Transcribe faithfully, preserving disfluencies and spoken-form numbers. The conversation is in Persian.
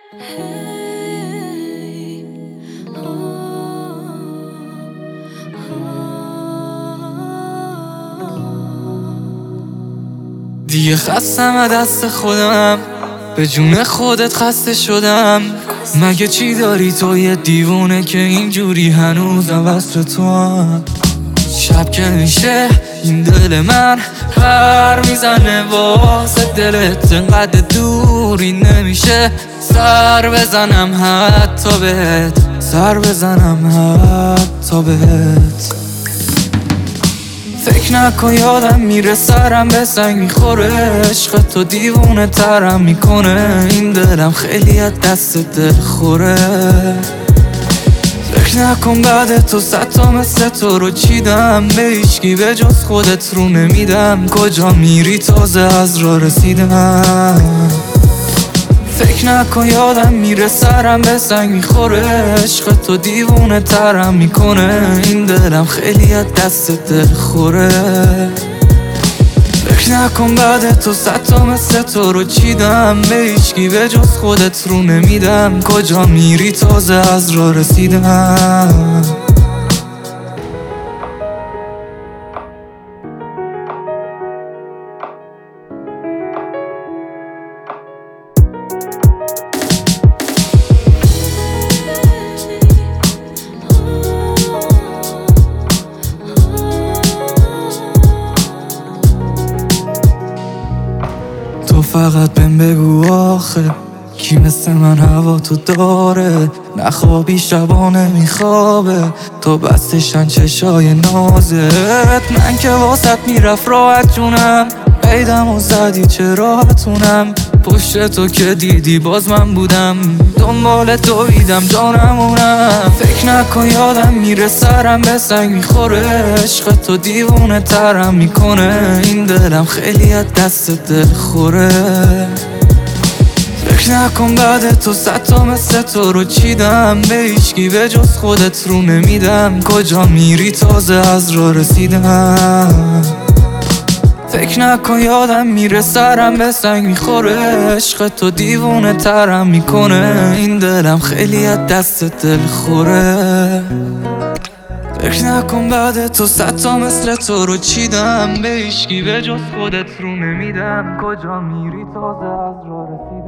دیگه خستم از دست خودم، به جون خودت خسته شدم. مگه چی داری تو یه دیوونه که اینجوری هنوزم وصل تو هم؟ شب که میشه این دل من پر میزنه واسه دلت، انقدر دوری نمیشه سر بزنم حتی بهت، سر بزنم حتی بهت. فکر نکن یادم میره سرم به سنگ میخوره، عشق تو دیوونه ترم میکنه، این دلم خیلی از دست دل خوره. فکر نکن بعد تو صد تا مثل تو رو چیدم، به هیچکی به جز خودت رو نمیدم. کجا میری تازه از راه رسیدم. فکر نکن یادم میره سرم به سنگ میخوره، عشق تو دیوونه ترم میکنه، این دلم خیلی از دست دل خوره. فکر نکن بعد تو صد تا مثل تو رو چیدم، به هیچکی به جز خودت رو نمیدم. کجا میری تازه از راه رسیدم. تو فقط بهم بگو آخه کی مثل من هوا تو داره، نخوابی شبانه میخوابه تو بستشن چشای نازت. من که واسط میرفت راحت جونم، قیدم و زدی چه راحتونم. پشت تو که دیدی باز من بودم، دنبال دویدم جانمونم. فکر نکن یادم میره سرم به سنگ میخوره، عشق تو دیوونه ترم میکنه، این دلم خیلی از دست دل خوره. فکر نکن بعد تو صد تا مثل تو رو چیدم، به هیچکی به جز خودت رو نمیدم. کجا میری تازه از راه رسیدم. فکر نکن یادم میره سرم به سنگ میخوره، عشق تو دیوونه ترم میکنه، این دلم خیلی از دست دل خوره. فکر نکن بعد تو صد تا مثل تو رو چیدم، به هیچکی به جز خودت رو نمیدم. کجا میری تازه از راه رسیدم.